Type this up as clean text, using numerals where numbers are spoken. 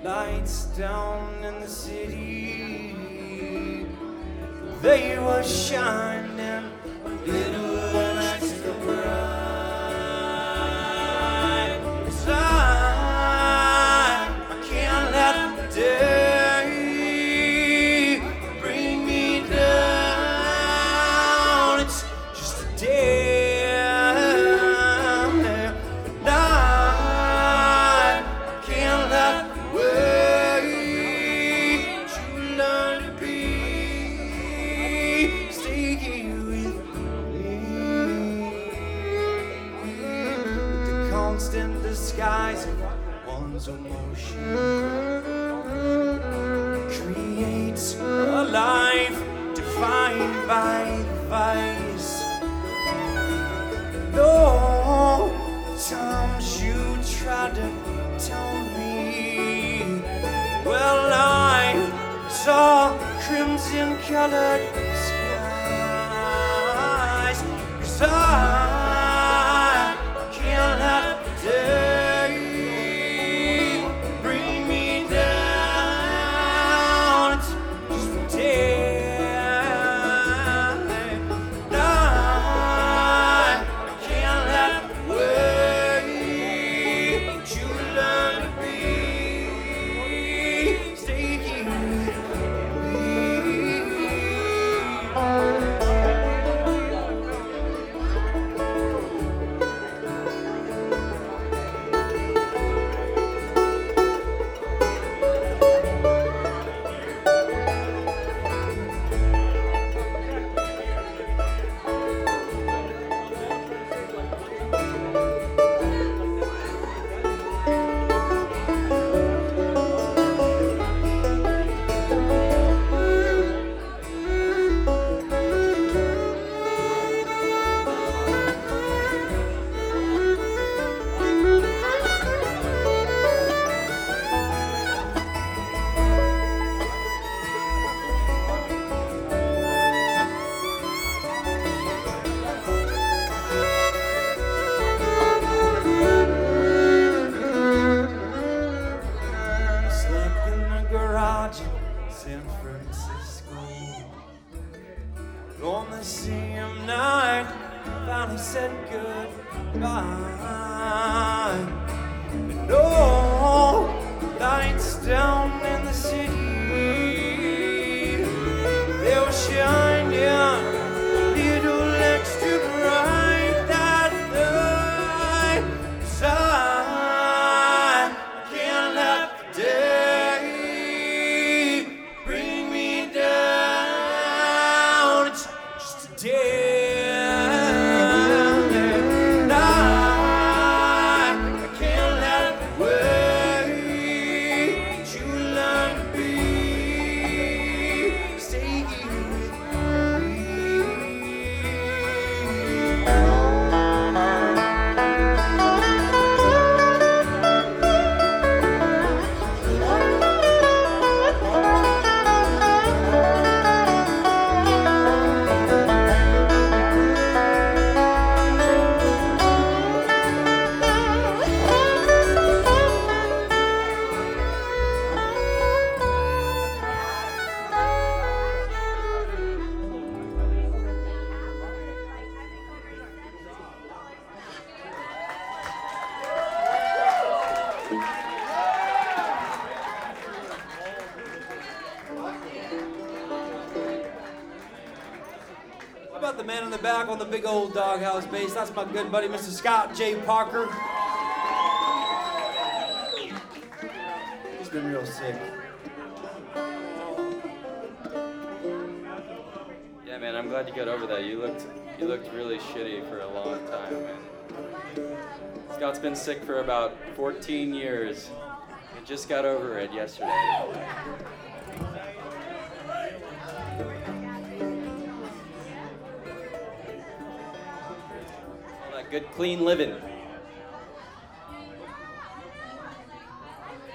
lights down in the city, they were shining a little extra bright. 'Cause I can't let the day bring me down. It's just a day. Constant disguise of one's emotion creates a life defined by vice. No times you tried to tell me, well, I saw crimson colored skies. 'Cause I can't let day bring me down. It's just a day. I can't let the way you learn to be stay here with me. San Francisco, on the same night finally said goodbye. No lights down in the city, they were shining a little extra bright that night. 'Cause I can't let the day How about the man in the back on the big old doghouse bass? That's my good buddy, Mr. Scott J. Parker. He's been real sick. Yeah, man, I'm glad you got over that. You looked really shitty for a long time, man. Scott's been sick for about 14 years. He just got over it yesterday. All that good, clean living.